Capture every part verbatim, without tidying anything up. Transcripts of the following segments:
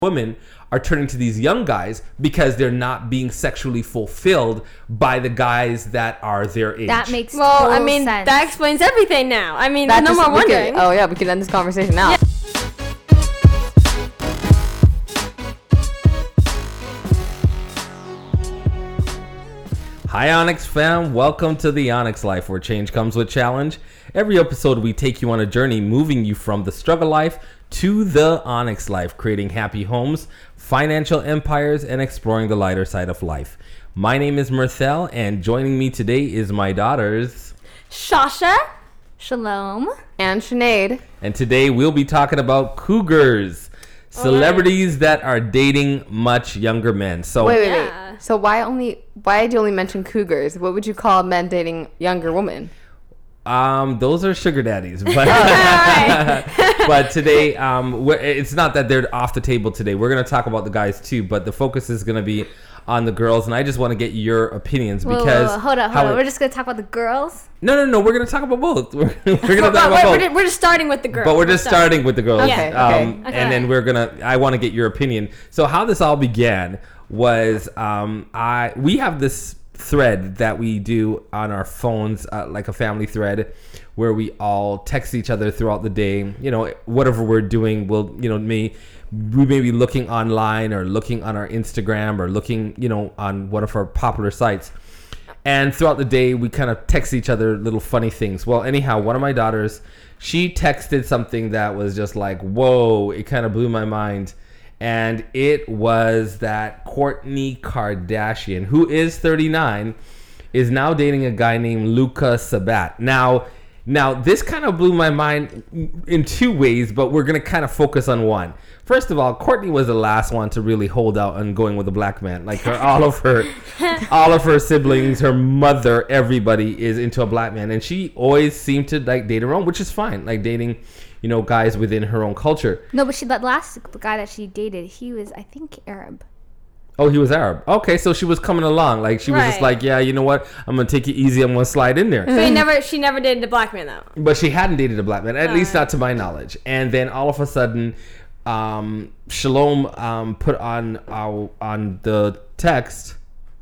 women are turning to these young guys because they're not being sexually fulfilled by the guys that are their age. That makes well, total I mean, sense. that explains everything now. I mean, That no just- more we could- wondering. oh yeah, we can end this conversation now. Yeah. Hi Onyx fam, welcome to the Onyx Life, where change comes with challenge. Every episode we take you on a journey moving you from the struggle life to the Onyx Life, creating happy homes, financial empires, and exploring the lighter side of life. My name is Mirthel, and joining me today is my daughters, Shasha. Shalom. And Sinead. and today we'll be talking about cougars, celebrities that are dating much younger men. So Wait, wait, Yeah. wait. So why only? Why did you only mention cougars? What would you call men dating younger women? Um, those are sugar daddies, but but today, um, we're- it's not that they're off the table today. We're gonna talk about the guys too, but the focus is gonna be on the girls, and I just want to get your opinions Whoa, whoa, because whoa, hold on, how hold on. it- We're just gonna talk about the girls. no, no, no. We're gonna talk about both. We're, we're gonna But, talk but about we're, both, we're just starting with the girls. but we're just starting with the girls. Okay, okay. Um, Okay. And then we're gonna. I want to get your opinion. So how this all began was, um, I we have this thread that we do on our phones, uh, like a family thread, where we all text each other throughout the day. You know, whatever we're doing, we'll, you know, me, we may be looking online or looking on our Instagram or looking, you know, on one of our popular sites. And throughout the day, we kind of text each other little funny things. Well, anyhow, one of my daughters, she texted something that was just like, whoa, it kind of blew my mind. And it was that Kourtney Kardashian, who is thirty-nine, is now dating a guy named Luka Sabbat. Now, now this kind of blew my mind in two ways, but we're going to kind of focus on one. First of all, Kourtney was the last one to really hold out on going with a black man. Like her, all of her, all of her siblings, her mother, everybody is into a black man, and she always seemed to like date her own, which is fine. Like dating, you know, guys within her own culture. No, but she that last guy that she dated, he was, I think, Arab. Oh, he was Arab. Okay, so she was coming along. Like she was just Right. like, yeah, you know what? I'm gonna take it easy. I'm gonna slide in there. So he never, she never dated a black man though. But she hadn't dated a black man, at least not to my knowledge. And then all of a sudden, um, Shalom um, put on our, on the text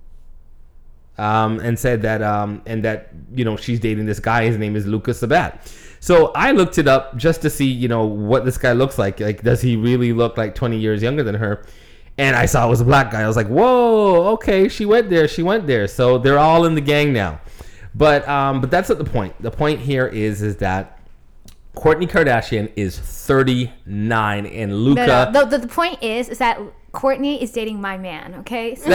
um, and said that um, and that you know she's dating this guy. His name is Luka Sabbat. So I looked it up just to see, you know, what this guy looks like. Like, does he really look like twenty years younger than her? And I saw it was a black guy. I was like, whoa, okay, she went there, she went there. So they're all in the gang now. But um, but that's not the point. The point here is is that Kourtney Kardashian is thirty-nine and Luka. No, no, the, the point is, is that Kourtney is dating my man. Okay. So,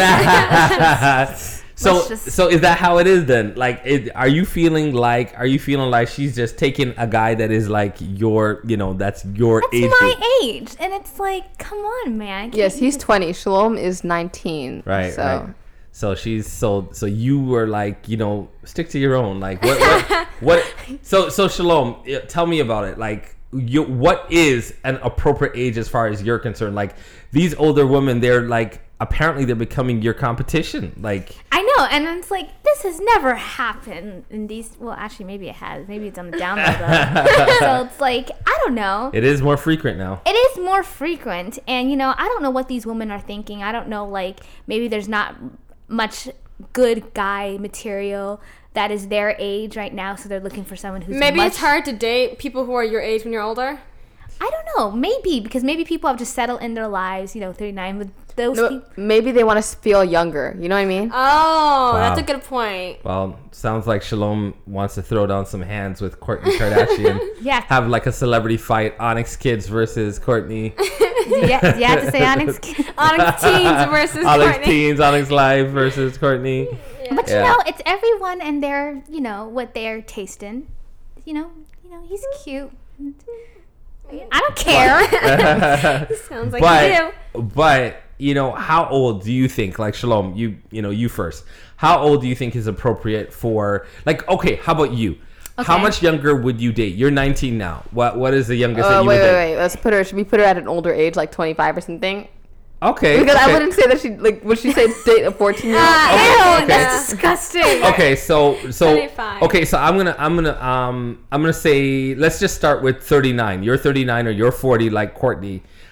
so Let's just- so is that how it is then? Like, it, are you feeling like are you feeling like she's just taking a guy that is like your, you know, that's your that's age my group? age, and it's like, come on, man. Can't Yes, you he's just- twenty. Shalom is nineteen. Right, So right. So she's so so you were like, you know, stick to your own. Like what what, what so so Shalom, yeah, tell me about it. Like you, what is an appropriate age as far as you're concerned? Like these older women, they're like apparently they're becoming your competition. Like I know, and it's like this has never happened in these. Well, actually, maybe it has. Maybe it's on the down low. though. So it's like I don't know. it is more frequent now. It is more frequent, and you know, I don't know what these women are thinking. I don't know, like maybe there's not much good guy material that is their age right now, so they're looking for someone who's Maybe much, it's hard to date people who are your age when you're older. I don't know, maybe because maybe people have just settled in their lives, you know, thirty-nine with those no, people. maybe they want to feel younger. You know what I mean? Oh, Wow. that's a good point. Well, sounds like Shalom wants to throw down some hands with Kourtney Kardashian. Yeah. Have like a celebrity fight, Onyx Kids versus Kourtney. Yeah, you have to say Onyx. Onyx Teens versus Onyx Kourtney. Teens, Onyx Live versus Kourtney. But Yeah. you know, it's everyone and their, you know, what they're tasting. You know, you know, he's cute. I don't care. Sounds like you do. but but you know, how old do you think, like Shalom, you you know, you first, how old do you think is appropriate for, like, okay, how about you? How Okay. much younger would you date? You're nineteen now. What what is the youngest that Oh you wait, would wait, date? wait. Let's put her. Should we put her at an older age, like twenty-five or something? Okay. Because I okay. wouldn't say that she like. Would she say date a fourteen-year-old? Ah, Ew, okay. that's disgusting. Okay, so so twenty-five. okay, so I'm gonna I'm gonna um I'm gonna say let's just start with thirty-nine. You're thirty-nine or you're forty, like Kourtney.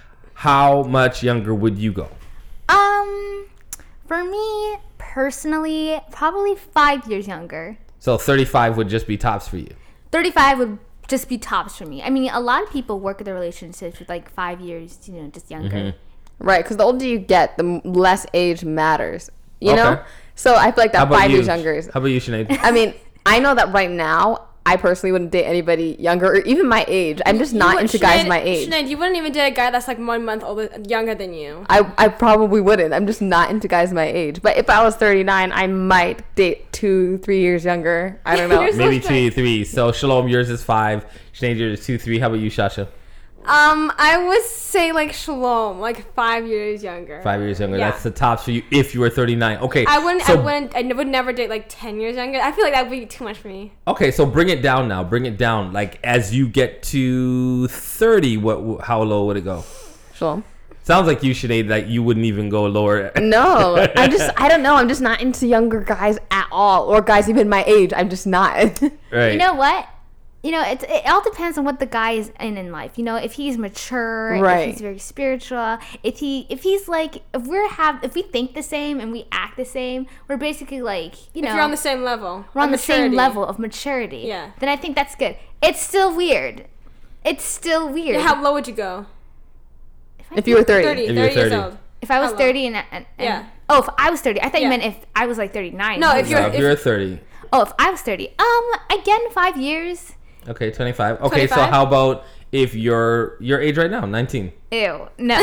how much younger would you go? Um, for me personally, probably five years younger. So thirty-five would just be tops for you. thirty-five would just be tops for me. I mean, a lot of people work at their relationships with like five years, you know, just younger. Mm-hmm. Right, because the older you get, the m- less age matters. You Okay. know? So I feel like How that about five you? years younger is... How about you, Sinead? I mean, I know that right now, I personally wouldn't date anybody younger or even my age. I'm just not You would- into guys Sinead- my age. Sinead, you wouldn't even date a guy that's like one month older, younger than you. I, I probably wouldn't. I'm just not into guys my age. But if I was thirty-nine, I might date two, three years younger. I don't know. You're so Maybe strange. two, three. So Shalom, yours is five. Sinead, yours is two, three. How about you, Shasha? Um, I would say like Shalom, like five years younger. Five years younger. Yeah. That's the tops for you if you were thirty-nine. Okay. I wouldn't. So, I wouldn't. I would never date like ten years younger. I feel like that would be too much for me. Okay, so bring it down now. Bring it down. Like as you get to thirty, what? How low would it go? Shalom. Sounds like you, Sinead, that you wouldn't even go lower. No, I'm just, I don't know. I'm just not into younger guys at all, or guys even my age. I'm just not. Right. You know what? You know, it, it all depends on what the guy is in in life. You know, if he's mature, Right. if he's very spiritual, if he if he's like if we're have if we think the same and we act the same, we're basically like you know If you're on the same level, we're on of the same maturity. level of maturity. Yeah. Then I think that's good. It's still weird. It's still weird. Yeah, how low would you go? If you were thirty. thirty. If thirty, you're years thirty. old. if I was how low? thirty and, and, and Yeah. oh, if I was thirty, I thought you Yeah. meant if I was like thirty-nine. No, if No, you're- if you're thirty. oh, if I was thirty, um, again, five years. Okay, twenty-five. Okay, so twenty-five? how about if you're your age right now, nineteen? Ew, no.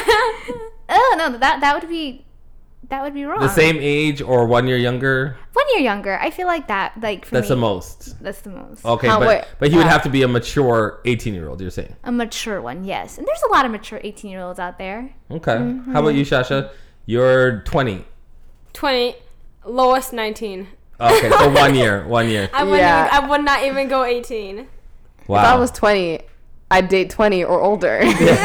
oh no, that that would be that would be wrong. The same age or one year younger? One year younger. I feel like that. Like for That's me, the most. That's the most. Okay, How- but wait, but he would uh, have to be a mature eighteen-year-old, you're saying. A mature one, yes. And there's a lot of mature eighteen-year-olds out there. Okay. Mm-hmm. How about you, Shasha? You're twenty. twenty, lowest nineteen. Okay, so one year, one year. I wouldn't. Yeah. Even, I would not even go eighteen. Wow. If I was twenty, I'd date twenty or older.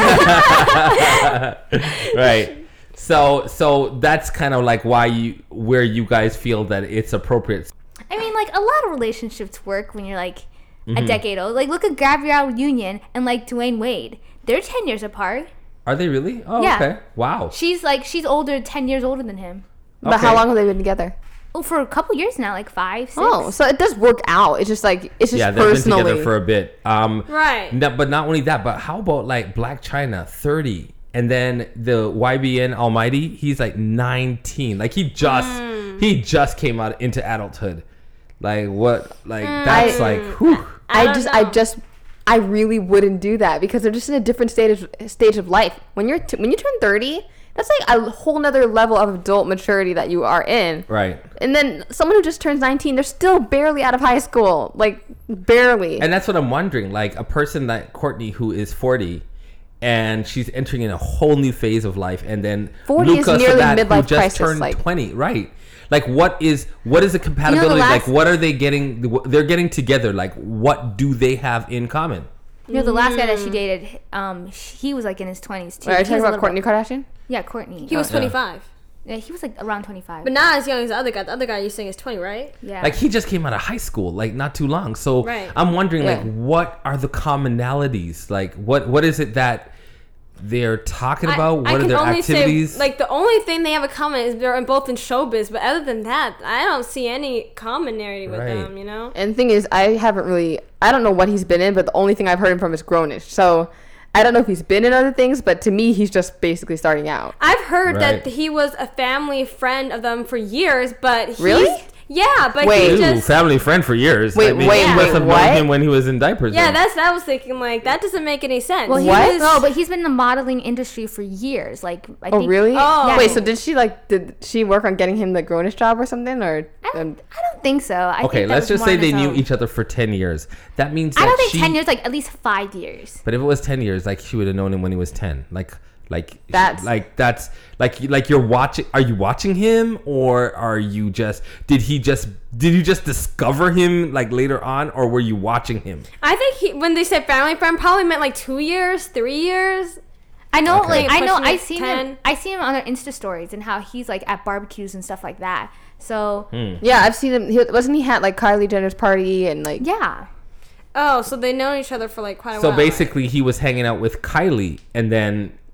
Right. So so that's kind of like why you where you guys feel that it's appropriate. I mean, like a lot of relationships work when you're like Mm-hmm. a decade old. Like look at Gabrielle Union and like Dwayne Wade. They're ten years apart. Are they really? Oh, Yeah. okay. Wow. She's like she's older, ten years older than him. But how Okay. long have they been together? Oh, for a couple years now, like five, six. Oh, so it does work out. It's just like, it's just Yeah, they've been personally. together for a bit. Um, Right. no, but not only that, but how about like Black China, thirty, and then the Y B N Almighty, he's like nineteen. Like he just Mm. he just came out into adulthood. Like what? Like that's I- like whew. I I, don't just, I know. just, I really wouldn't do that because they're just in a different stage of, stage of life. When you're, t- when you turn thirty, that's like a whole nother level of adult maturity that you are in. Right. And then someone who just turns nineteen, they're still barely out of high school, like barely. And that's what I'm wondering. Like a person like Courtney who is forty and she's entering in a whole new phase of life, and then forty is Luca nearly Sadat, who midlife just crisis, turned like- twenty, right? Like what is what is the compatibility? last- like what are they getting? They're getting together. Like what do they have in common? You know, the last guy that she dated, um, he was like in his twenties too. Wait, are you He was talking a about little Kourtney bit- Kardashian? Yeah, Courtney. He was yeah. twenty-five. Yeah, he was like around twenty-five. But not as young as the other guy. The other guy you're saying is twenty, right? yeah. Like he just came out of high school, like not too long. So Right. I'm wondering, Yeah. like, what are the commonalities? Like, what what is it that they're talking about? I, I what are can their only activities? say, like, the only thing they have in common is they're both in showbiz. But other than that, I don't see any commonality with Right. them, you know? And the thing is, I haven't really, I don't know what he's been in, but the only thing I've heard him from is Grownish. So I don't know if he's been in other things, but to me, he's just basically starting out. I've heard Right. that he was a family friend of them for years, but he's... Really? Yeah, but Wait. he Ooh, just... family friend for years. Wait, I mean, wait, he must wait, have what? known him when he was in diapers. Yeah, then. that's what I was thinking. Like, that doesn't make any sense. well, he What? was, no, but he's been in the modeling industry for years. Like, I Oh, think, really? Oh. Wait, so did she, like, did she work on getting him the Grownish job or something? Or I don't, um, I don't think so. I Okay, think that let's was just more say on they his knew own. each other for ten years. That means that I don't think she, ten years, like at least five years. But if it was ten years, like she would have known him when he was ten. Like, like That's- like that's like like you're watching. Are you watching him, or are you just? Did he just? Did you just discover him like later on, or were you watching him? I think he, when they said family friend, probably meant like two years, three years. I know, Okay. like I know, Pushing I it seen ten. him. I seen him on their Insta stories and how he's like at barbecues and stuff like that. So Hmm. yeah, I've seen him. He, wasn't he at, like, Kylie Jenner's party and, like, yeah, Oh, so they know each other for like quite a So while. basically, he was hanging out with Kylie, and then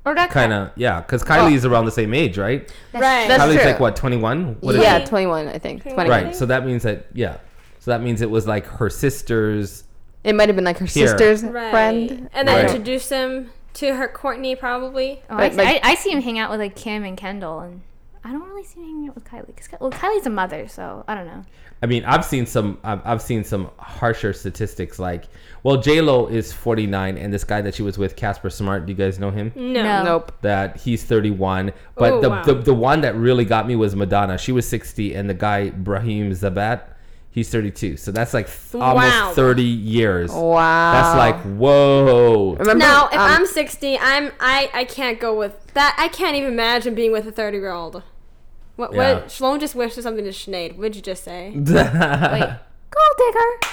Or that kind of, yeah, because Kylie is around the same age, right? Right. That's Kylie's true. like what, twenty-one? What is yeah, it? twenty-one, I think. twenty-one. twenty-one. Right. So that means that, yeah. So that means it was like her sister's. It might have been like her Here. sister's Right. friend. And then Right. introduce him to her Courtney, probably. Oh, I, But, see, like- I, I see him hang out with like Kim and Kendall, and I don't really see him hanging out with Kylie because well, Kylie's a mother, so I don't know. I mean, I've seen some. I've, I've seen some harsher statistics. Like, well, J Lo is forty-nine, and this guy that she was with, Casper Smart. Do you guys know him? No. No. Nope. That he's thirty-one. But Oh, the, wow. the the one that really got me was Madonna. She was sixty, and the guy Brahim Zabat, he's thirty-two. So that's like th- almost Wow. thirty years. Wow. That's like whoa. Remember, Now, if um, I'm sixty, I'm I I can't go with that. I can't even imagine being with a thirty year old. What? Yeah. What? Shalom just wished something to Sinead. What did you just say? Wait, gold digger.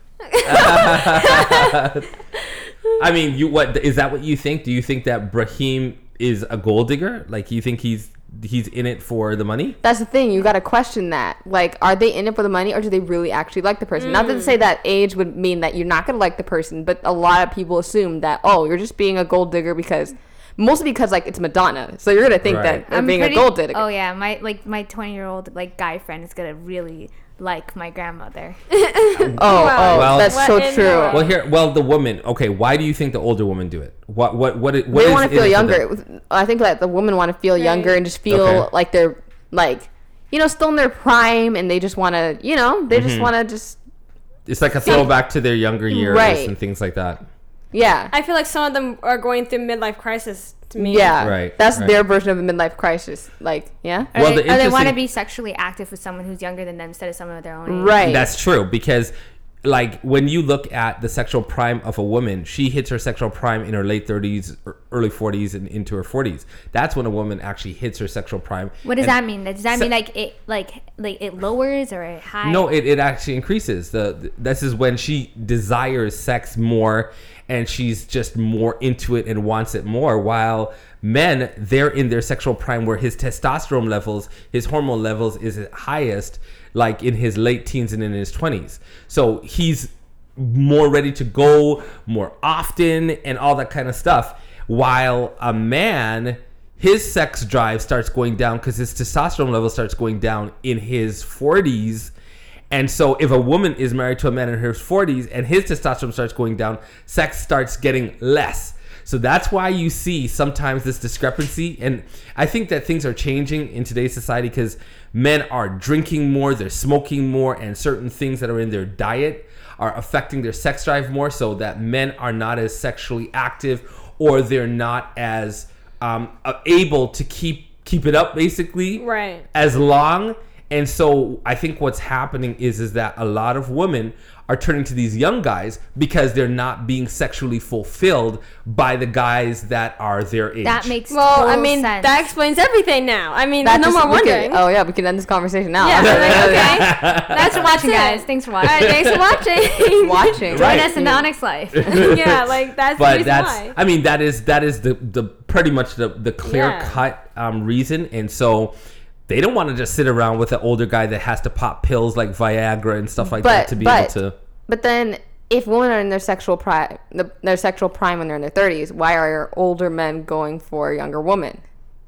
I mean, you what is that? What you think? Do you think that Brahim is a gold digger? Like, you think he's he's in it for the money? that's the thing. You got to question that. Like, are they in it for the money, or do they really actually like the person? Not to say that age would mean that you're not going to like the person, but a lot of people assume that, oh, you're just being a gold digger because, mostly because like it's Madonna, so you're gonna think Right. that they're I'm being pretty- a gold digger. Oh yeah, my like my twenty year old like guy friend is gonna really like my grandmother. Oh, Wow. oh, Well- that's What so in the true. world? Well, here, well, the woman. Okay, why do you think the older women do it? What, what, what? it- what They is want to in feel it for younger. them? I think that the women want to feel younger and just feel Okay. like they're like, you know, still in their prime, and they just want to, you know, they Mm-hmm. just want to just, It's like a throwback to their younger years Right. and things like that. yeah, I feel like some of them are going through midlife crisis to me. yeah. Right, That's right. their version of a midlife crisis. Like, yeah, Or Well, they, the or they want to interesting- be sexually active with someone who's younger than them instead of someone of their own age. right. That's true, because like when you look at the sexual prime of a woman, she hits her sexual prime in her late thirties, or early forties, and into her forties. That's when a woman actually hits her sexual prime. What does And- that mean? Does that Se- mean like it like like it lowers or it high? No, it, it actually increases. The, the this is when she desires sex more, and she's just more into it and wants it more. While men, they're in their sexual prime where his testosterone levels, his hormone levels is at highest, like in his late teens and in his twenties. So he's more ready to go more often and all that kind of stuff. While a man, his sex drive starts going down because his testosterone level starts going down in his forties. And so if a woman is married to a man in her forties and his testosterone starts going down, sex starts getting less. So that's why you see sometimes this discrepancy. And I think that things are changing in today's society because men are drinking more, they're smoking more, and certain things that are in their diet are affecting their sex drive more, so that men are not as sexually active, or they're not as um, uh, able to keep keep it up, basically, Right. as long. And so I think what's happening is is that a lot of women are turning to these young guys because they're not being sexually fulfilled by the guys that are their age. That makes Well, total I mean, sense. that explains everything now. I mean, That no just- more we could- wondering. oh yeah, we can end this conversation now. Yeah, I'm like, okay. Thanks for watching, guys. Thanks for All watching. right, thanks for watching. Watching. Join Right. us in the Onyx Life. Yeah, like that's the but reason that's why. I mean that is that is the the pretty much the the clear Yeah. cut um, reason. And so they don't want to just sit around with an older guy that has to pop pills like Viagra and stuff like that But to be but able to. but then if women are in their sexual prime, the, their sexual prime when they're in their thirties, why are older men going for a younger woman?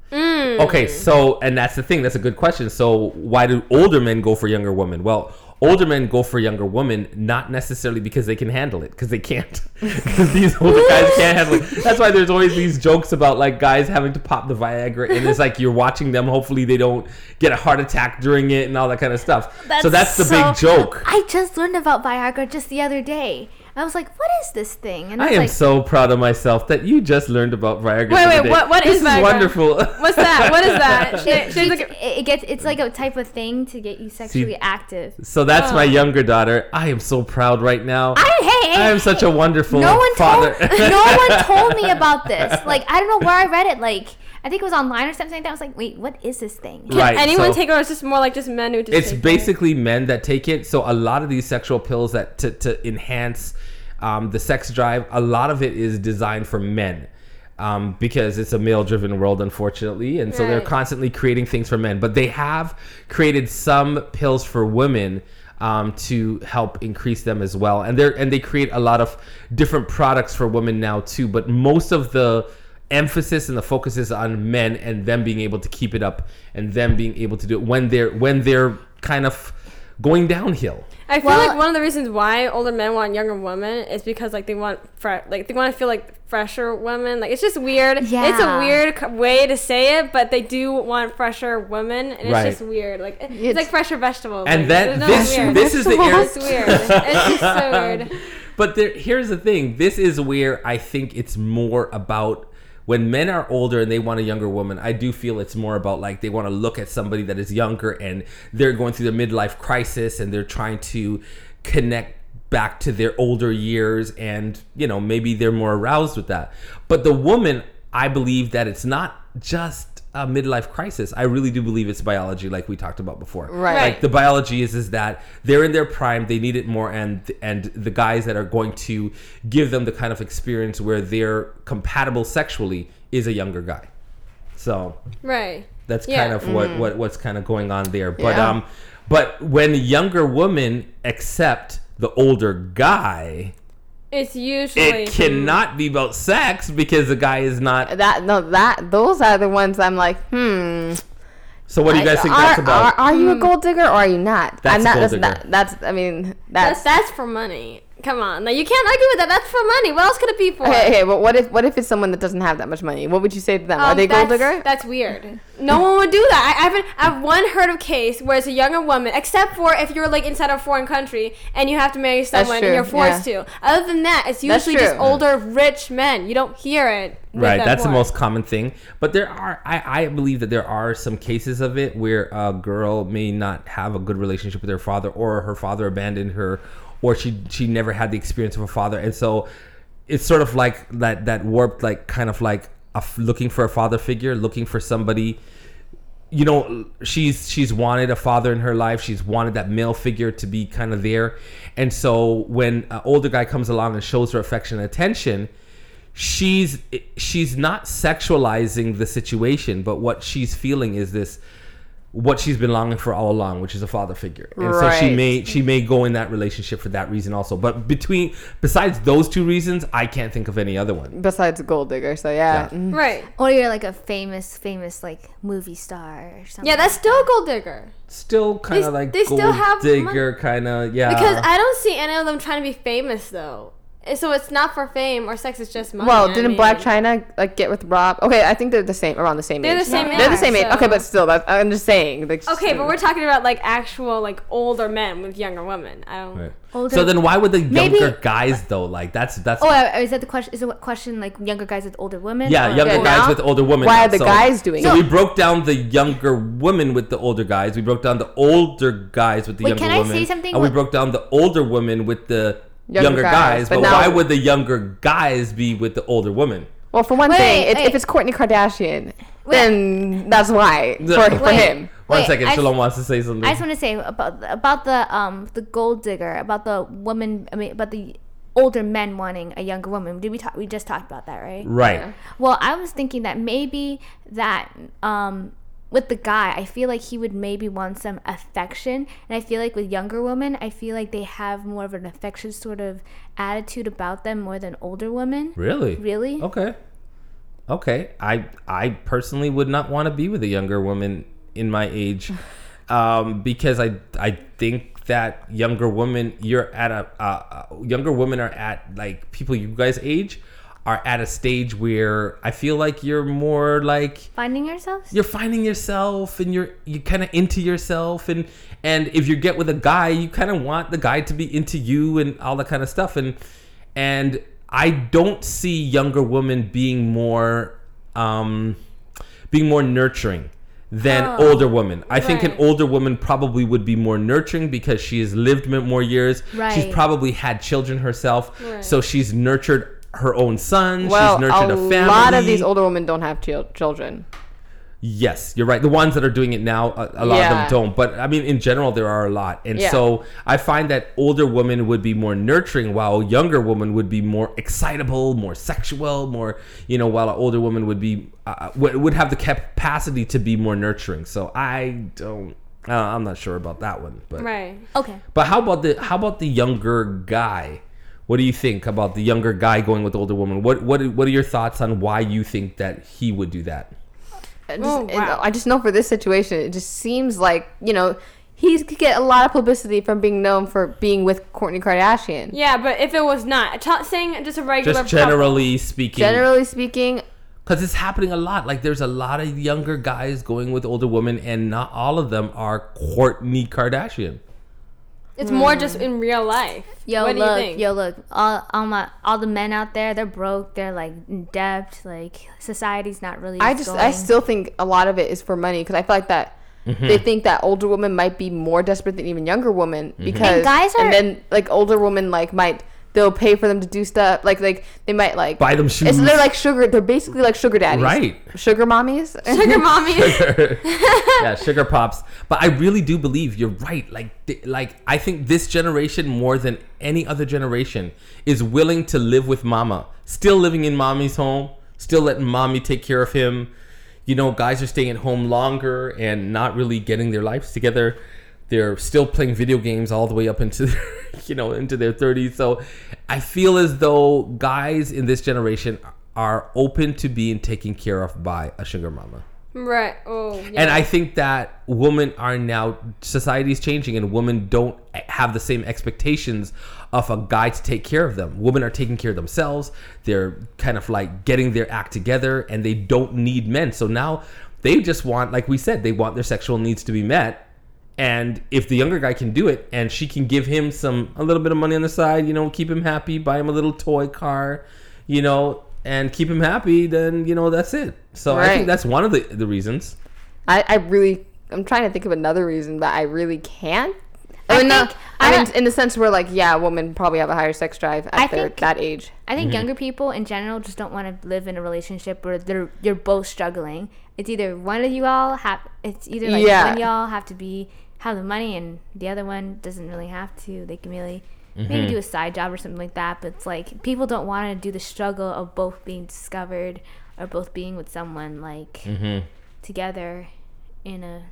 Okay, so and that's the thing. That's a good question. So why do older men go for younger women? Well, older men go for younger women not necessarily because they can handle it, because they can't. Because these older guys can't handle it. That's why there's always these jokes about like guys having to pop the Viagra, and it's like you're watching them. Hopefully, they don't get a heart attack during it and all that kind of stuff. so that's the so- big joke. I just learned about Viagra just the other day. I was like, what is this thing? And I was am like, so proud of myself that you just learned about Viagra. Wait, the other wait, day. what- what this is Viagra? wonderful. What's that? What is that? Should, it, should keeps- look at- it, it gets it's like a type of thing to get you sexually active. So that's Oh. my younger daughter. I am so proud right now. I hey, I am such a wonderful no one father. told no one told me about this. Like I don't know where I read it. Like I think it was online or something like that. I was like, wait, what is this thing? Can Right, anyone so- take it, or it's just more like just men who just It's take it? basically men that take it. So a lot of these sexual pills that to, to enhance um, the sex drive, a lot of it is designed for men. Um, because it's a male-driven world, unfortunately, and so they're Right. constantly creating things for men. But they have created some pills for women um, to help increase them as well, and they're and they create a lot of different products for women now too. But most of the emphasis and the focus is on men and them being able to keep it up and them being able to do it when they're when they're kind of going downhill. I feel Well- like one of the reasons why older men want younger women is because like they want fre- like they want to feel like fresher women. Like it's just weird. It's a Yeah. weird c- way to say it, but they do want fresher women, and it's Right. just weird. Like it- it's, It's- like fresher vegetables. And like, that there's no this weird. this is the ir- It's weird. It's just so weird. But there, here's the thing. This is where I think it's more about when men are older and they want a younger woman. I do feel it's more about like they want to look at somebody that is younger and they're going through their midlife crisis and they're trying to connect back to their older years, and you know, maybe they're more aroused with that. But the woman, I believe that it's not just a midlife crisis. I really do believe it's biology, like we talked about before. Right. Like the biology is is that they're in their prime, they need it more, and and the guys that are going to give them the kind of experience where they're compatible sexually is a younger guy. So Right. that's Yeah. kind of what, what what's kind of going on there. But Yeah. um, but when younger women accept the older guy, It's usually it cannot be about sex because the guy is not. That no, that those are the ones I'm like, hmm. So what do you guys think are, that's about? Are, are you a gold digger or are you not? That's I'm not, gold that's, digger. that, that's I mean That's that's. that's for money. Come on, like you can't argue with that. That's for money. What else could it be for? Okay, okay, but what if what if it's someone that doesn't have that much money? What would you say to them? Are Um, they gold that's- digger? That's weird. No one would do that. I, I haven't. I've one heard of case where it's a younger woman, except for if you're like inside a foreign country and you have to marry someone and true, you're forced to. Other than that, it's That's usually just true. older, rich men. You don't hear it. with Right, them that's the poor. most common thing. But there are, I, I believe that there are some cases of it where a girl may not have a good relationship with her father, or her father abandoned her, or she she never had the experience of a father, and so it's sort of like that that warped, like kind of like a f looking for a father figure, looking for somebody. You know, she's she's wanted a father in her life. She's wanted that male figure to be kind of there, and so when an older guy comes along and shows her affection and attention, she's she's not sexualizing the situation, but what she's feeling is this, what she's been longing for all along, which is a father figure. And so she Right. may she may go in that relationship for that reason also. But between besides those two reasons, I can't think of any other one. Besides a gold digger, so yeah. Yeah. Mm. Right. Or you're like a famous, famous like movie star or something. Yeah, that's still a gold digger. Still kind They- of like they still gold have digger kind of, yeah. Because I don't see any of them trying to be famous though. So it's not for fame or sex. It's just money. Well, I didn't mean. Black China like get with Rob? Okay, I think they're the same, around the same They're age. the same They're the age, same age. so- Okay, but still, that, I'm just saying. Like, Okay, but we're talking about like actual like older men with younger women. I don't. Right. Older- So then why would the Maybe- younger guys though? Like that's that's Oh, uh, is that the question? Is the question like younger guys with older women? yeah, or- younger Yeah, guys now- with older women. why now. are the So- guys doing So it? we broke down the younger women with the older guys. We broke down the older guys with the Wait, younger can I women. say something? And we What- broke down the older women with the younger, Younger guys. guys, But, but now- why would the younger guys be with the older women? Well, for one Wait, thing, it, wait. if it's Kourtney Kardashian, Wait. then that's why The- for, for Wait. him. One Wait, second, I- Shalom wants to say something. I just want to say about about the um the gold digger, about the woman. I mean, about the older men wanting a younger woman. Did we talk? We just talked about that, right? right. Well, I was thinking that maybe that um with the guy, I feel like he would maybe want some affection, and I feel like with younger women, I feel like they have more of an affection sort of attitude about them more than older women. Really? Really? Okay. Okay. I I personally would not want to be with a younger woman in my age, um, because I I think that younger women, you're at a uh, uh, younger women are at like people you guys age are at a stage where I feel like you're more like Finding yourselves? you're finding yourself and you're you kind of into yourself, and and if you get with a guy, you kind of want the guy to be into you and all that kind of stuff, and and I don't see younger women being more um being more nurturing than Oh, older women. I think an right. older woman probably would be more nurturing because she has lived m- more years. She's Right. probably had children herself, Right. so she's nurtured her own son. Well, she's nurtured a, a family. lot of these older women don't have chil- children. Yes, you're right. The ones that are doing it now, a, a lot Yeah. of them don't. But I mean, in general, there are a lot. And Yeah. so I find that older women would be more nurturing, while younger women would be more excitable, more sexual, more, you know, while an older woman would be, uh, would would have the capacity to be more nurturing. So I don't, uh, I'm not sure about that one. But Right. Okay. but how about the how about the younger guy? What do you think about the younger guy going with the older woman? What what what are your thoughts on why you think that he would do that? I just, Oh, wow. I just know for this situation, it just seems like, you know, he could get a lot of publicity from being known for being with Kourtney Kardashian. Yeah, but if it was not, t- saying just a regular Just generally speaking. Generally speaking, Because it's happening a lot. Like, there's a lot of younger guys going with older women, and not all of them are Kourtney Kardashian. couple, it's more just in real life. Yo, what do look, you think? yo, look. All, all my, all the men out there, they're broke. They're like in debt. Like society's not really. I just, going. I still think a lot of it is for money because I feel like that Mm-hmm. they think that older women might be more desperate than even younger women because And guys are- and then like older women like might they'll pay for them to do stuff like like they might like Buy them shoes. It's, they're like sugar. They're basically like sugar daddies, Right. Sugar mommies. Sugar mommy. Yeah, sugar pops. But I really do believe you're right. Like, th- like I think this generation more than any other generation is willing to live with mama, still living in mommy's home, still letting mommy take care of him. You know, guys are staying at home longer and not really getting their lives together. They're still playing video games all the way up into, their, you know, into their thirties. So I feel as though guys in this generation are open to being taken care of by a sugar mama. Right. Oh, yeah. And I think that women are now, society's changing and women don't have the same expectations of a guy to take care of them. Women are taking care of themselves. They're kind of like getting their act together and they don't need men. So now they just want, like we said, they want their sexual needs to be met. And if the younger guy can do it and she can give him some, a little bit of money on the side, you know, keep him happy, buy him a little toy car, you know, and keep him happy, then, you know, that's it. So I think Right. that's one of the, the reasons. I, I really, I'm trying to think of another reason, but I really can't. I I mean, no, think- I I mean, don't- in the sense where, like, yeah, women probably have a higher sex drive at I their, think- that age. I think younger people in general just don't want to live in a relationship where they're you're both struggling. It's either one of you all have. It's either like Yeah. one of y'all have to be have the money and the other one doesn't really have to. They can really maybe do a side job or something like that. But it's like people don't want to do the struggle of both being discovered or both being with someone like together in a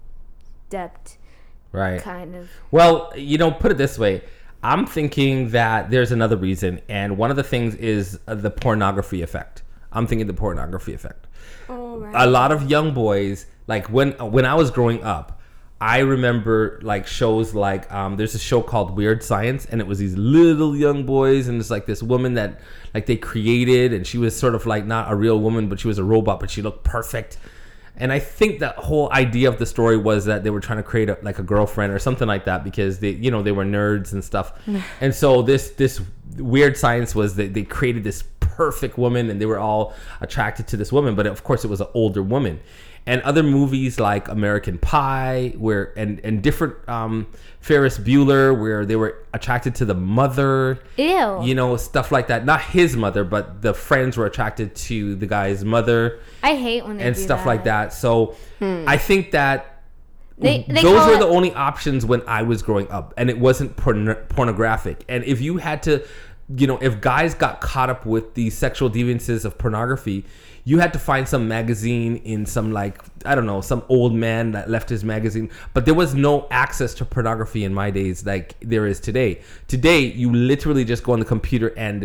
depth Right. kind of. Well, you know, put it this way. I'm thinking that there's another reason. And one of the things is uh, the pornography effect. I'm thinking the pornography effect. Oh, right. A lot of young boys, like when when I was growing up, I remember like shows like um, there's a show called Weird Science, and it was these little young boys, and it's like this woman that like they created, and she was sort of like not a real woman, but she was a robot, but she looked perfect. And I think that whole idea of the story was that they were trying to create a, like a girlfriend or something like that because they, you know, they were nerds and stuff. And so this this Weird Science was that they created this perfect woman, and they were all attracted to this woman, but of course it was an older woman. And other movies like American Pie, where and and different um, Ferris Bueller, where they were attracted to the mother, Ew. you know, stuff like that. Not his mother, but the friends were attracted to the guy's mother I hate when they and do stuff that. like that. So I think that They, they those call were it- the only options when I was growing up, and it wasn't porn- pornographic. And if you had to, you know, if guys got caught up with the sexual deviances of pornography, you had to find some magazine in some, like, I don't know, some old man that left his magazine. But there was no access to pornography in my days like there is today. Today, you literally just go on the computer and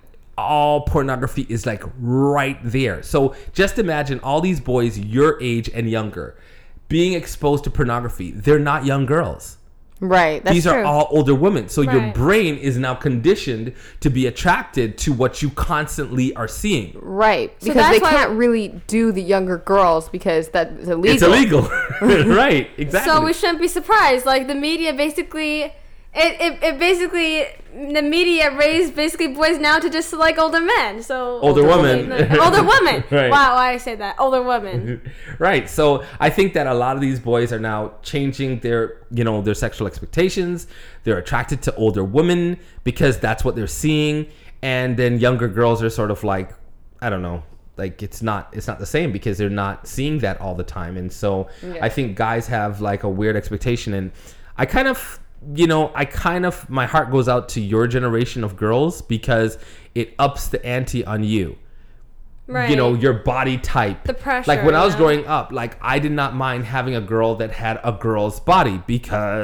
all pornography is like right there. So just imagine all these boys your age and younger being exposed to pornography. They're not young girls. Right. That's These true. are all older women. So your Right. brain is now conditioned to be attracted to what you constantly are seeing. Right. So Because they that's why- can't really do the younger girls because that's illegal. It's illegal. Right. Exactly. So we shouldn't be surprised. Like the media basically, it, it, it basically, the media raised basically boys now to just like older men. So Older women. older women. Right. Wow, why I say that? Older women. Right. So I think that a lot of these boys are now changing their, you know, their sexual expectations. They're attracted to older women because that's what they're seeing. And then younger girls are sort of like, I don't know, like it's not it's not the same because they're not seeing that all the time. And so I think guys have like a weird expectation. And I kind of, you know, I kind of, my heart goes out to your generation of girls because it ups the ante on you. Right. You know, your body type. The pressure, Like when I was yeah. growing up, like I did not mind having a girl that had a girl's body because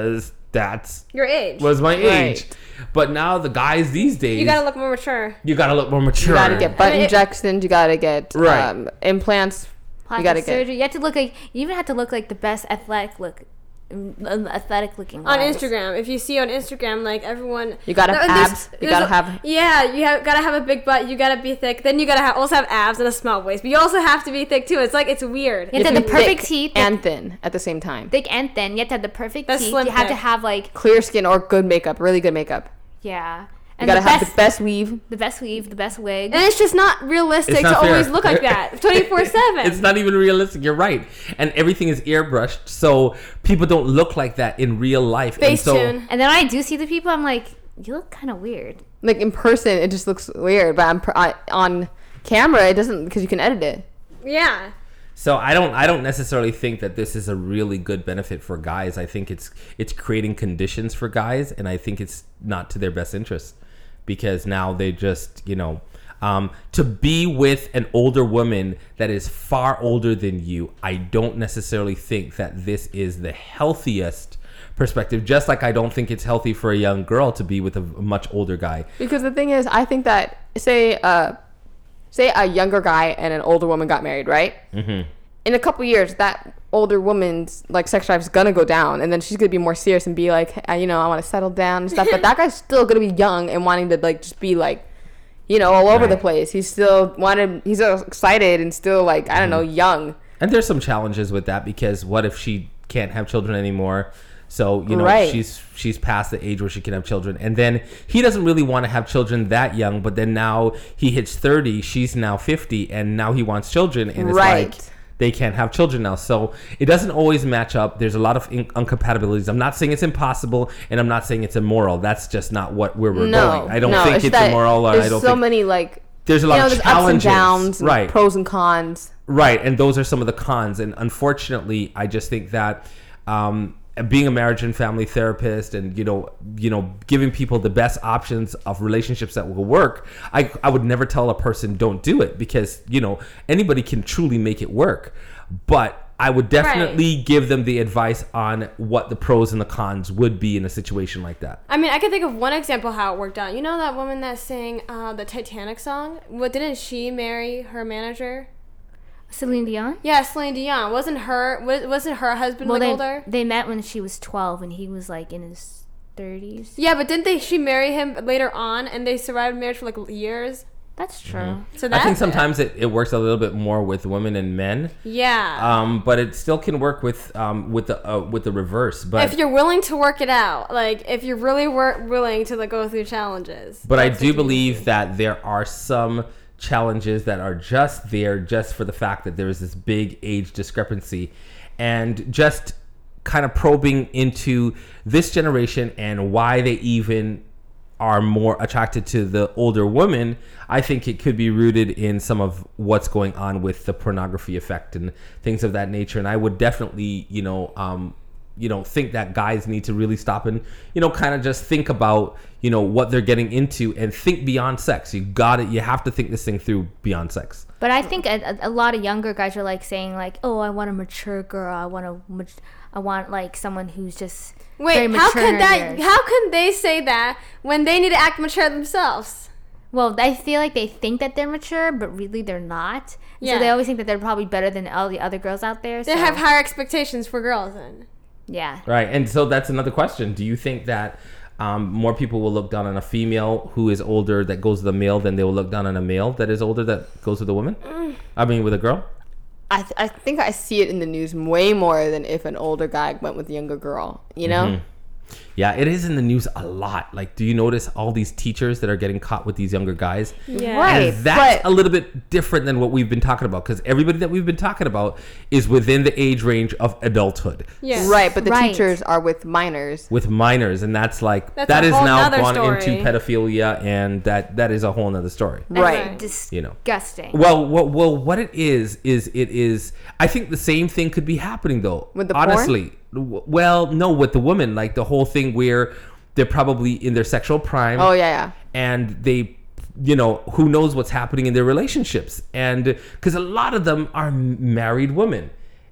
that's Your age. was my Right. age. But now the guys these days, You gotta look more mature. you gotta look more mature. You gotta get butt I mean, it- injections. You gotta get Right. um, implants. Plastic You gotta get surgery. You have to look like you even have to look like the best athletic look, um, athletic looking On guys. Instagram, if you see on Instagram, like everyone, You gotta have No, there's- abs. You there's gotta a- have- yeah, you have gotta have a big butt. You gotta be thick. Then you gotta have, also have abs and a small waist. But you also have to be thick too. It's like it's weird. You have to have the be perfect thick teeth, and thin at the same time. thick and thin. You have to have the perfect That's teeth. slim You have to thick. have like Clear skin or good makeup. Really good makeup. yeah, You and gotta the have best, the best weave. the best weave, the best wig. And it's just not realistic It's to not always fair. look like that twenty-four seven. It's not even realistic. You're right, and everything is airbrushed, so people don't look like that in real life. and so, Facetune. And then when I do see the people, I'm like, you look kind of weird. Like in person, it just looks weird. But on, pr- I- on camera, it doesn't because you can edit it. Yeah. So I don't I don't necessarily think that this is a really good benefit for guys. I think it's it's creating conditions for guys, and I think it's not to their best interest, because now they just, you know, um, to be with an older woman that is far older than you, I don't necessarily think that this is the healthiest perspective. Just like I don't think it's healthy for a young girl to be with a, a much older guy. Because the thing is, I think that say uh, say a younger guy and an older woman got married, right? Mm-hmm. In a couple years, that older woman's like sex drive is gonna go down, and then she's gonna be more serious and be like, "Hey, you know, I want to settle down and stuff." But that guy's still gonna be young and wanting to like just be like, you know, all over Right. the place. He's still wanted. He's so excited and still like I don't know, young. And there's some challenges with that, because what if she can't have children anymore? So, you know, Right. she's she's past the age where she can have children. And then he doesn't really want to have children that young, but then now he hits thirty, she's now fifty, and now he wants children, and it's Right. like they can't have children now. So it doesn't always match up. There's a lot of in- incompatibilities. I'm not saying it's impossible, and I'm not saying it's immoral. That's just not what where we're No, going. I don't no, think it's that immoral, or There's I don't so think many like there's a you lot know, of there's ups and challenges. downs, and right? pros and cons. Right, and those are some of the cons. And unfortunately, I just think that um, being a marriage and family therapist, and you know, you know, giving people the best options of relationships that will work, I I would never tell a person don't do it, because you know anybody can truly make it work, but I would definitely give them the advice on what the pros and the cons would be in a situation like that. I mean, I can think of one example how it worked out. You know that woman that sang uh, the Titanic song? What, didn't she marry her manager? Celine Dion. Yeah, Celine Dion. Wasn't her wa- wasn't her husband Well, like they older? they met when she was twelve, and he was like in his thirties. Yeah, but didn't they she marry him later on, and they survived marriage for like years? That's true. So I that's think sometimes it, it works a little bit more with women and men, yeah. um, but it still can work with um, with the uh, with the reverse. But if you're willing to work it out, like if you're really wor- willing to like go through challenges. But I that's do what you believe do. that there are some challenges that are just there just for the fact that there is this big age discrepancy, and just kind of probing into this generation and why they even are more attracted to the older woman. I think it could be rooted in some of what's going on with the pornography effect and things of that nature. And I would definitely, you know, um, you know, think that guys need to really stop and, you know, kind of just think about, you know, what they're getting into and think beyond sex. You got it. You have to think this thing through beyond sex. But I think a, a lot of younger guys are like saying like, "Oh, I want a mature girl. I want a, mat- I want like someone who's just very Wait, how mature in could that? theirs." How can they say that when they need to act mature themselves? Well, I feel like they think that they're mature, but really they're not. Yeah. So they always think that they're probably better than all the other girls out there. They so, have higher expectations for girls, then. yeah. Right. And so that's another question. Do you think that um, more people will look down on a female who is older that goes with a male than they will look down on a male that is older that goes with a woman? Mm. I mean, with a girl? I, th- I think I see it in the news way more than if an older guy went with a younger girl, you know? Mm-hmm. Yeah, it is in the news a lot. Like, do you notice all these teachers that are getting caught with these younger guys? Yeah. Right. And that's but- a little bit different than what we've been talking about, because everybody that we've been talking about is within the age range of adulthood. Yeah. Right, but the Right. teachers are with minors. With minors, and that's like That's that a is whole now nother gone story. into pedophilia, and that that is a whole nother story. Right. You know. Disgusting. Well, well, well, what it is is it is. I think the same thing could be happening though. With the porn? honestly, W- well, no, with the woman, like the whole thing where they're probably in their sexual prime. Oh, yeah, yeah. And they, you know, who knows what's happening in their relationships, and because a lot of them are married women,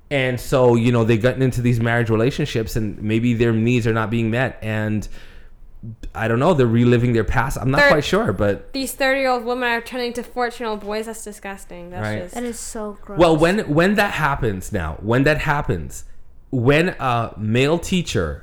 And so, you know, they gotten into these marriage relationships and maybe their needs are not being met. And I don't know, they're reliving their past. I'm not They're- quite sure, but These thirty-year-old women are turning to fourteen-year-old boys. That's disgusting. That's Right. just... That is so gross. well, when when that happens now, when that happens, when a male teacher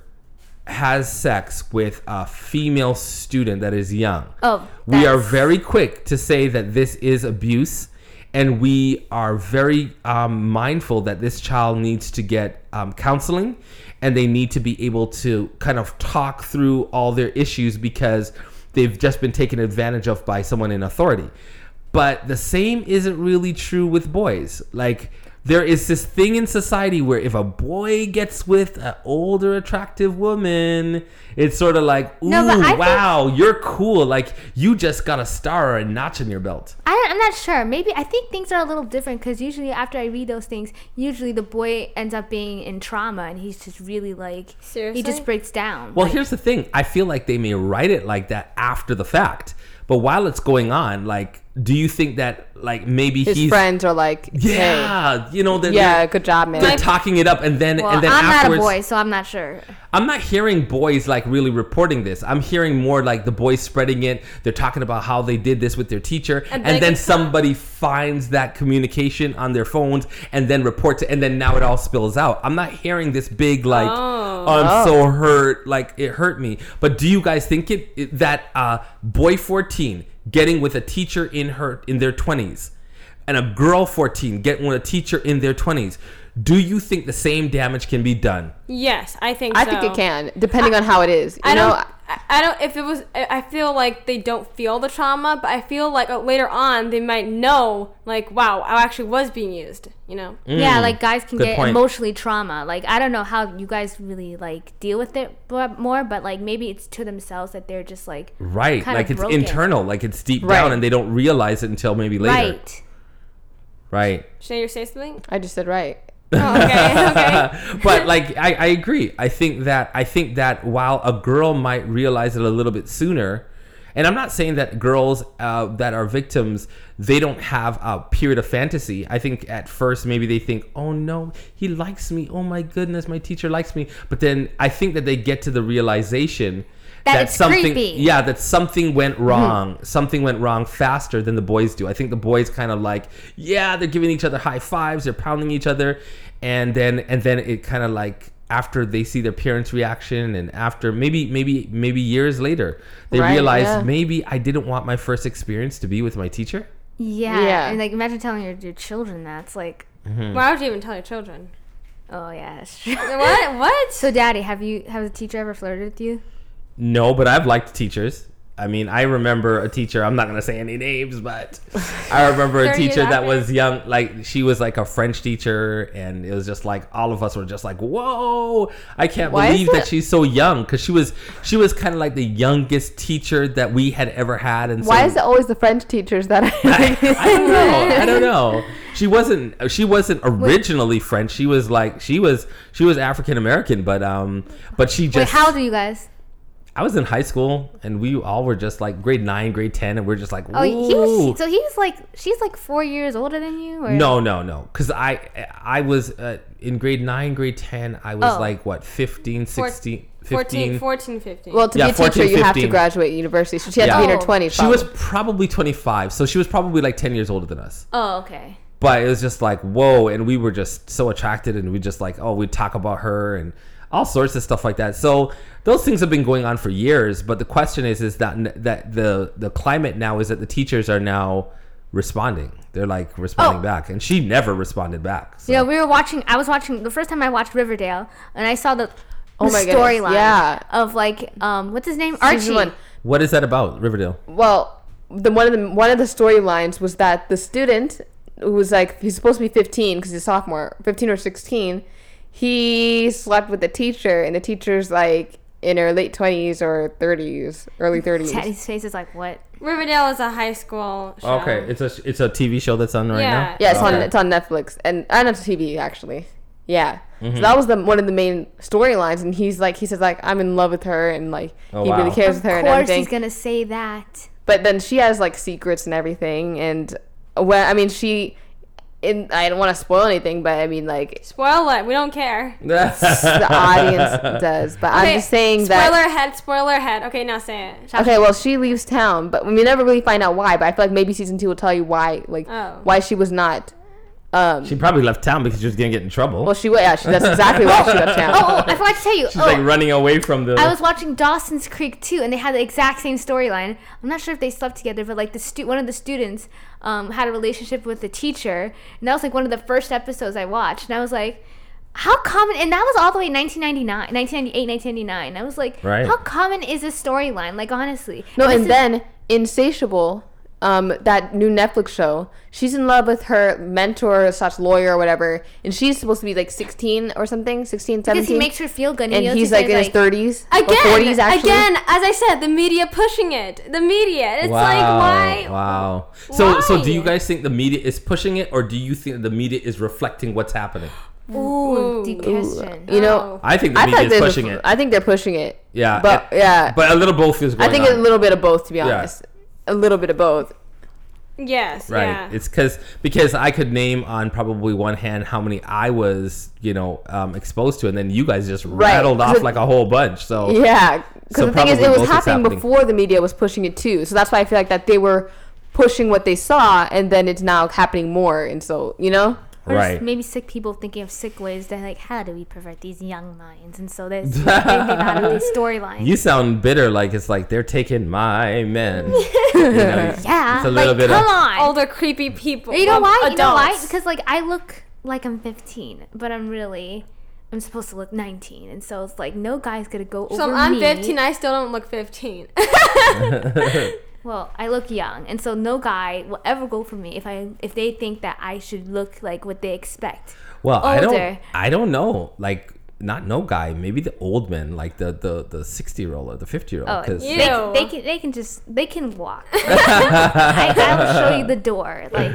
has sex with a female student that is young, Oh, we are that's- very quick to say that this is abuse, and we are very um, mindful that this child needs to get um, counseling, and they need to be able to kind of talk through all their issues because they've just been taken advantage of by someone in authority. But the same isn't really true with boys. Like, there is this thing in society where if a boy gets with an older, attractive woman, it's sort of like, ooh, No, but I think- wow, you're cool. Like, you just got a star or a notch in your belt. I, I'm not sure. Maybe I think things are a little different because usually after I read those things, usually the boy ends up being in trauma and he's just really like Seriously? he just breaks down. Well, Like, here's the thing. I feel like they may write it like that after the fact. But while it's going on, like, do you think that, like, maybe His he's... friends are like, hey, Yeah, you know, they're, yeah, they're, good job, man. they're talking it up, and then well, and then I'm afterwards... not a boy, so I'm not sure. I'm not hearing boys like really reporting this. I'm hearing more like the boys spreading it. They're talking about how they did this with their teacher, And and, they then get somebody finds that communication on their phones and then reports it, and then now it all spills out. I'm not hearing this big like, Oh. oh, I'm Oh. so hurt, like it hurt me. But do you guys think it, it that uh, boy fourteen getting with a teacher in her in their twenties, and a girl fourteen getting with a teacher in their twenties? Do you think the same damage can be done? Yes, I think I so. think it can, depending on how it is. You I know, don't. I, I don't. If it was, I I feel like they don't feel the trauma, but I feel like uh, later on they might know, like, wow, I actually was being used. You know. Yeah, like guys can Good get point. emotionally trauma. Like I don't know how you guys really like deal with it bu- more, but like maybe it's to themselves that they're just like Right, kinda like it's broken. internal, like it's deep Right. down, and they don't realize it until maybe later. right. Right. Should you say something? I just said right. Oh, okay. Okay. But like I, I agree. I think that I think that while a girl might realize it a little bit sooner, and I'm not saying that girls uh, that are victims, they don't have a period of fantasy. I think at first maybe they think, oh no, he likes me. Oh my goodness, my teacher likes me. But then I think that they get to the realization That it's something, creepy. yeah, that something went wrong. Something went wrong faster than the boys do. I think the boys kind of like, yeah, they're giving each other high fives, they're pounding each other, and then and then it kind of like after they see their parents' reaction, and after maybe maybe maybe years later, they Right, realize yeah. maybe I didn't want my first experience to be with my teacher. Yeah. Yeah. And like imagine telling your, your children that. It's like, Why would you even tell your children? oh yeah, that's true. What? What? So daddy, have you has a teacher ever flirted with you? No, but I've liked teachers. I mean, I remember a teacher, I'm not going to say any names, but I remember a thirty years teacher that after? was young. Like, she was like a French teacher, and it was just like, all of us were just like, whoa, I can't Why is believe that it- she's so young. Because she was she was kind of like the youngest teacher that we had ever had. And Why so, is it always the French teachers that I, I don't know. I don't know. She wasn't. She wasn't originally French. She was like. She was. She was African American. But um. But she just. Wait, how old are you guys? I was in high school, and we all were just like grade nine, grade ten, and we're just like, Oh, he "Ooh." was. So he was like, she's like four years older than you. Or? No, no, no. Because I, I was uh, in grade nine, grade ten. I was Oh. like what, fifteen, sixteen, fourteen, fifteen. fourteen, fifteen. well, to Yeah, be a teacher, fourteen, you have to fifteen. graduate university, so she had to be in Yeah. her twenties. She was probably twenty-five, so she was probably like ten years older than us. Oh, okay. But it was just like, whoa, and we were just so attracted, and we just like, oh, we'd talk about her and all sorts of stuff like that. So those things have been going on for years. But the question is, is that that the the climate now is that the teachers are now responding. They're like responding Oh. back, and she never responded back. So. Yeah, we were watching. I was watching the first time I watched Riverdale, and I saw the, Oh the my goodness, storyline yeah. of like um, what's his name, Archie. Season one. What is that about, Riverdale? Well, the one of the one of the storylines was that the student who was like he's supposed to be fifteen because he's a sophomore, fifteen or sixteen. He slept with the teacher, and the teacher's like in her late twenties or thirties, early thirties. Teddy's face is like, what? Riverdale is a high school show. Okay, it's a it's a T V show that's on right Yeah. now. Yeah, it's on Okay. it's on Netflix and and on T V actually. Yeah, Mm-hmm. so that was the one of the main storylines, and he's like he says like I'm in love with her, and like Oh, he wow. really cares Of with her and course, everything. he's gonna say that. But then she has like secrets and everything, and when I mean she in, I don't want to spoil anything, but I mean, like, Spoil it. We don't care. the audience does. But I'm Okay, just saying spoiler that. ahead. Spoiler ahead. Okay, now say it. Okay, well, she leaves town, but we never really find out why. But I feel like maybe season two will tell you why, like, Oh. why she was not. Um, She probably left town because she was gonna get in trouble. well, she yeah, she, that's exactly why she left town. Oh, oh, I forgot to tell you. She's oh, like running away from the. I was watching Dawson's Creek too, and they had the exact same storyline. I'm not sure if they slept together, but like the stu- one of the students um, had a relationship with the teacher, and that was like one of the first episodes I watched. And I was like, how common? And that was all the way in nineteen ninety-nine, nineteen ninety-eight, nineteen ninety-nine. I was like, Right. how common is this storyline? Like honestly. No, this and is- then Insatiable, um, that new Netflix show, she's in love with her mentor slash lawyer or whatever, and she's supposed to be like sixteen or something, sixteen, because seventeen. he makes her feel good, and he he's also like says, in his thirties or Again, forties actually. again, as I said, the media pushing it. The media. It's wow. like why? Wow. So, so do you Why? guys think the media is pushing it, or do you think the media is reflecting what's happening? Ooh, Ooh. deep question. You know, Oh. I think the I feel media like is they're pushing just- it. I think they're pushing it. Yeah, but and- yeah, but a little both is going I think on. a little bit of both, to be Yeah. honest. A little bit of both. Yes. Right. Yeah. It's because because I could name on probably one hand how many I was, you know, um, exposed to, and then you guys just Right. rattled off So- like a whole bunch. So Yeah, because So the thing is, probably it was both is happening, happening. before the media was pushing it too. So that's why I feel like that they were pushing what they saw, and then it's now happening more. And so, you know, Or just right. maybe sick people thinking of sick ways. They're like, how do we pervert these young minds? And so there's they think out of these storylines. You sound bitter, like it's like they're taking my men. You know, Yeah, it's a little like, bit come of- on. Older creepy people. You know well, why? You know why? adults. Because like I look like I'm fifteen, but I'm really I'm supposed to look nineteen, and so it's like no guy's gonna go over So I'm me. fifteen. I still don't look fifteen. Well, I look young, and so no guy will ever go for me if I if they think that I should look like what they expect. Well, I don't. Older. I don't know. Like, not no guy. Maybe the old men, like the the the sixty year old or the fifty year Oh, old. Because yeah. they, Ew. they can they can just they can walk. I, I will show you the door. Like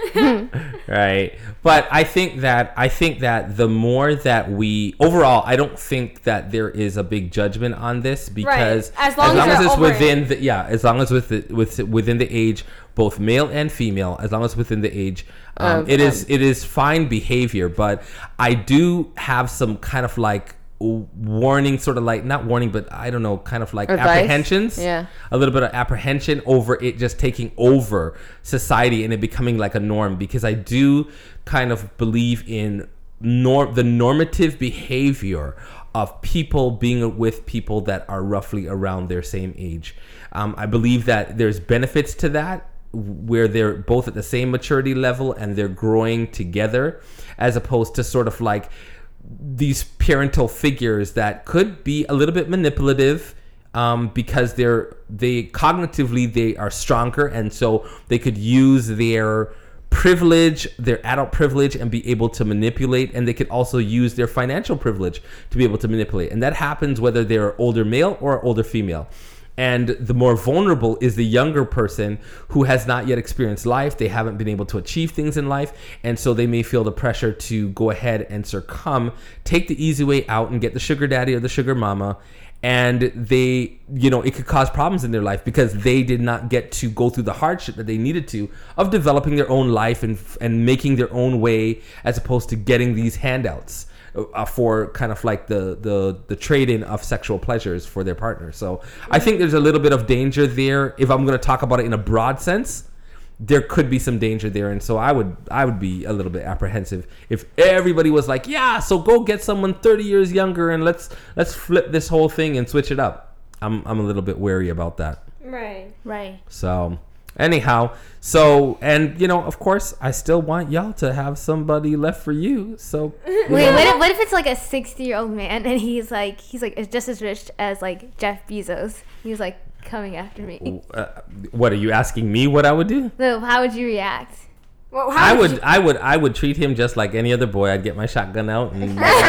right. But I think that I think that the more that we overall, I don't think that there is a big judgment on this because As long as you're it's over within the yeah, as long as with the, with within the age, both male and female, as long as within the age, um, Of, it is um, it is fine behavior. But I do have some kind of like warning, sort of like not warning, but I don't know, kind of like Advice? apprehensions. Yeah. A little bit of apprehension over it just taking over society and it becoming like a norm, because I do kind of believe in norm the normative behavior of people being with people that are roughly around their same age. Um, I believe that there's benefits to that, where they're both at the same maturity level and they're growing together, as opposed to sort of like these parental figures that could be a little bit manipulative, um, because they're they cognitively they are stronger, and so they could use their privilege, their adult privilege, and be able to manipulate, and they could also use their financial privilege to be able to manipulate, and that happens whether they're older male or older female. And the more vulnerable is the younger person who has not yet experienced life. They haven't been able to achieve things in life. And so they may feel the pressure to go ahead and succumb, take the easy way out and get the sugar daddy or the sugar mama. And they, you know, it could cause problems in their life because they did not get to go through the hardship that they needed to of developing their own life and and making their own way, as opposed to getting these handouts uh, for kind of like the the the trade-in of sexual pleasures for their partner. So I think there's a little bit of danger there. If I'm going to talk about it in a broad sense, there could be some danger there, and so I would I would be a little bit apprehensive if everybody was like, yeah, so go get someone thirty years younger and let's let's flip this whole thing and switch it up. I'm I'm a little bit wary about that. Right. right. So anyhow, so and you know, of course, I still want y'all to have somebody left for you. So Wait, what if, what if it's like a sixty year old man and he's like he's like just as rich as like Jeff Bezos? He's like coming after me. uh, what are you asking me? What I would do? So how would you react? Well, how I would, you- I would, I would treat him just like any other boy. I'd get my shotgun out, and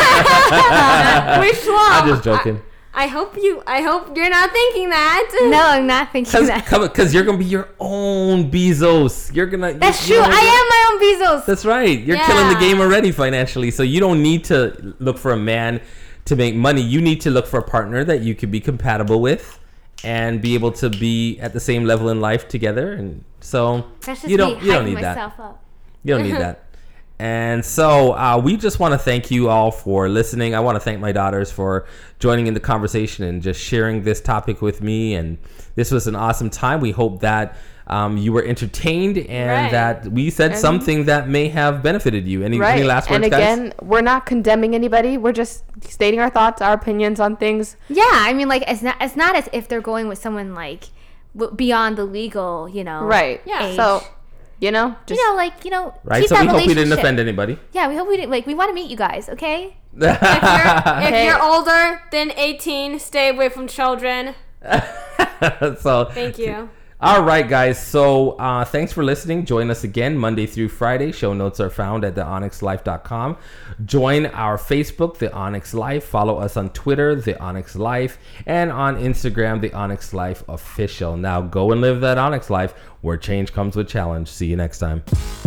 Which one? I'm just joking. I, I hope you. I hope you're not thinking that. No, I'm not thinking that. Because you're gonna be your own Bezos. You're gonna. That's you true. know, I am my own Bezos. That's right. You're killing the Yeah. game already financially, so you don't need to look for a man to make money. You need to look for a partner that you could be compatible with and be able to be at the same level in life together. And so That's just you don't me you don't hyping need that. myself up. You don't need that. And so uh, we just want to thank you all for listening. I want to thank my daughters for joining in the conversation and just sharing this topic with me. And this was an awesome time. We hope that um, you were entertained and Right. that we said And- something that may have benefited you. Any, Right. any last words, and guys? again, we're not condemning anybody. We're just stating our thoughts, our opinions on things. Yeah, I mean, like it's not it's not as if they're going with someone like w- beyond the legal, you know. Right. Yeah. age. So, you know, just you know, like you know, Right? keep So that we hope we didn't relationship. offend anybody. Yeah, we hope we didn't. Like, we want to meet you guys. Okay. If you're, if Hey. you're older than eighteen, stay away from children. So Thank you. all right, guys. So uh, thanks for listening. Join us again Monday through Friday. Show notes are found at the onyx life dot com. Join our Facebook, The Onyx Life. Follow us on Twitter, The Onyx Life, and on Instagram, The Onyx Life Official. Now go and live that Onyx life where change comes with challenge. See you next time.